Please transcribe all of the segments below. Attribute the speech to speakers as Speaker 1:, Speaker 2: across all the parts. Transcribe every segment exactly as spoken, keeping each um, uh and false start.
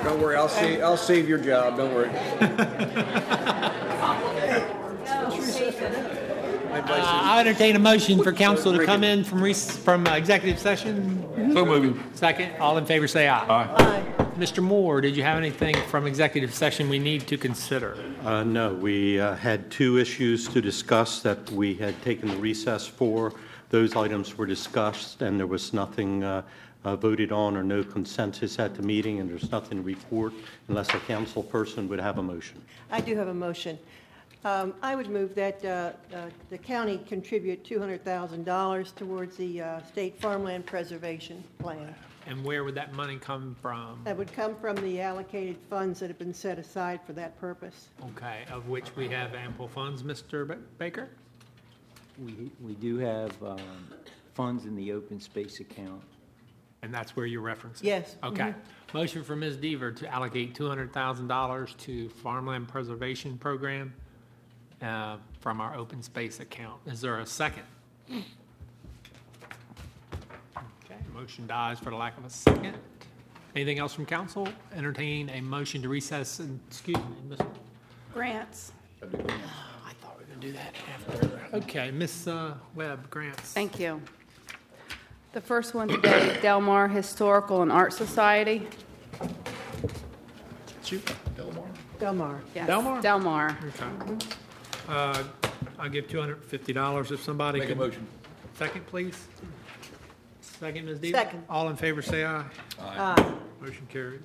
Speaker 1: Don't worry, I'll save, I'll save your job, don't worry.
Speaker 2: Uh, I entertain a motion for council to come in from rec- from uh, executive session.
Speaker 3: So moving.
Speaker 2: Second, all in favor say aye.
Speaker 3: Aye.
Speaker 2: Mister Moore, did you have anything from executive session we need to consider?
Speaker 4: Uh, no, we uh, had two issues to discuss that we had taken the recess for. Those items were discussed, and there was nothing uh, uh, voted on or no consensus at the meeting, and there's nothing to report unless a council person would have a motion.
Speaker 5: I do have a motion. Um, I would move that uh, uh, the county contribute two hundred thousand dollars towards the uh, state farmland preservation plan.
Speaker 2: And where would that money come from?
Speaker 5: That would come from the allocated funds that have been set aside for that purpose.
Speaker 2: Okay, of which we have ample funds, Mister Ba- Baker?
Speaker 6: We, we do have um, funds in the open space account.
Speaker 2: And that's where you're referencing?
Speaker 5: Yes.
Speaker 2: Okay. Motion for Miz Deaver to allocate two hundred thousand dollars to farmland preservation program uh, from our open space account. Is there a second? Okay, motion dies for the lack of a second. Anything else from council? Entertain a motion to recess and, excuse me, Miz
Speaker 7: Grants.
Speaker 2: I thought we were going to do that after. Okay, Miz uh, Webb, grants.
Speaker 7: Thank you. The first one today, Delmar Historical and Art Society.
Speaker 2: Shoot.
Speaker 5: Delmar.
Speaker 7: Yes,
Speaker 2: Delmar?
Speaker 7: Delmar.
Speaker 2: Okay. Uh, I'll give two hundred fifty dollars if somebody
Speaker 3: Make a
Speaker 2: could.
Speaker 3: motion.
Speaker 2: Second, please. Second, Miz Deaver?
Speaker 5: Second.
Speaker 2: All in favor, say aye.
Speaker 5: Aye.
Speaker 2: Motion carried.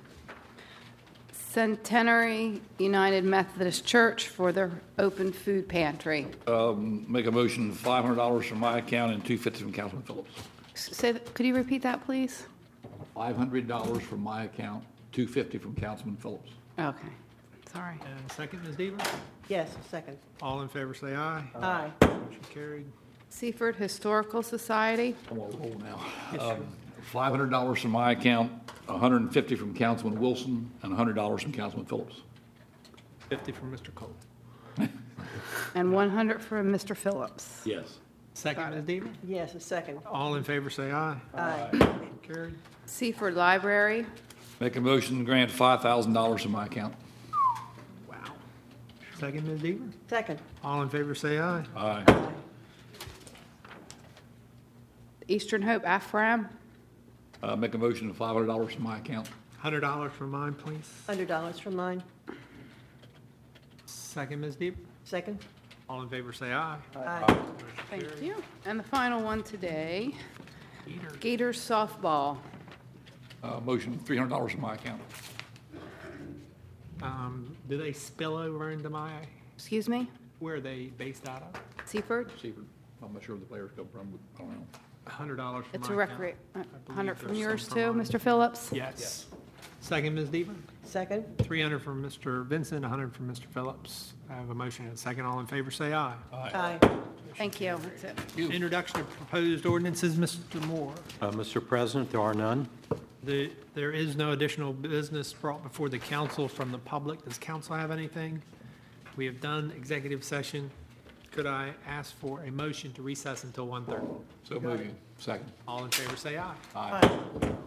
Speaker 7: Centenary United Methodist Church for their open food pantry.
Speaker 3: Um, make a motion, five hundred dollars from my account and two fifty from Councilman Phillips.
Speaker 7: Say, that- could you repeat that, please?
Speaker 3: Five hundred dollars from my account, two fifty from Councilman Phillips.
Speaker 7: Okay, sorry.
Speaker 2: And second, Miz Deaver?
Speaker 5: Yes, second.
Speaker 2: All in favor, say aye.
Speaker 5: Aye.
Speaker 2: Motion carried.
Speaker 7: Seaford Historical Society.
Speaker 3: I'm on hold now. Um, five hundred dollars from my account, one hundred fifty from Councilman Wilson, and one hundred dollars from Councilman Phillips.
Speaker 2: fifty from Mister Cole.
Speaker 7: And one hundred from Mister Phillips.
Speaker 3: Yes.
Speaker 2: Second, Miz Deaver?
Speaker 5: Yes, a second.
Speaker 2: All in favor, say aye.
Speaker 5: Aye.
Speaker 2: Motion carried.
Speaker 7: Seaford Library.
Speaker 3: Make a motion to grant five thousand dollars from my account.
Speaker 2: Wow. Second, Miz Deaver?
Speaker 5: Second.
Speaker 2: All in favor, say aye.
Speaker 3: Aye.
Speaker 7: Eastern Hope Afram.
Speaker 3: Uh, make a motion to five hundred dollars from my account.
Speaker 2: one hundred dollars from mine, please.
Speaker 5: Hundred dollars from mine.
Speaker 2: Second, Miz Deaver?
Speaker 5: Second.
Speaker 2: All in favor, say aye.
Speaker 5: Aye.
Speaker 7: Thank you. And the final one today,
Speaker 2: Peter.
Speaker 7: Gators Softball.
Speaker 3: Uh, motion, three hundred dollars from my account.
Speaker 2: Um, do they spill over into my,
Speaker 7: Excuse me?
Speaker 2: where are they based out of?
Speaker 7: Seaford?
Speaker 3: Seaford. I'm not sure where the players come from, but I don't know.
Speaker 2: one hundred dollars from
Speaker 7: It's
Speaker 2: my
Speaker 7: a
Speaker 2: account.
Speaker 7: recre,
Speaker 2: I
Speaker 7: one
Speaker 2: believe
Speaker 7: hundred from
Speaker 2: there's
Speaker 7: yours
Speaker 2: some from
Speaker 7: too,
Speaker 2: mine.
Speaker 7: Mister Phillips?
Speaker 2: Yes. Second, Miz Deaver?
Speaker 5: Second.
Speaker 2: three hundred from Mister Vincent, one hundred from Mister Phillips. I have a motion and a second. All in favor, say aye.
Speaker 5: Aye.
Speaker 7: Thank you. That's it.
Speaker 2: Introduction of proposed ordinances, Mister Moore.
Speaker 4: Uh, Mister President, there are none.
Speaker 2: The, there is no additional business brought before the council from the public. Does council have anything? We have done executive session. Could I ask for a motion to recess until one thirty?
Speaker 3: So moving. Second.
Speaker 2: All in favor, say aye.
Speaker 3: Aye.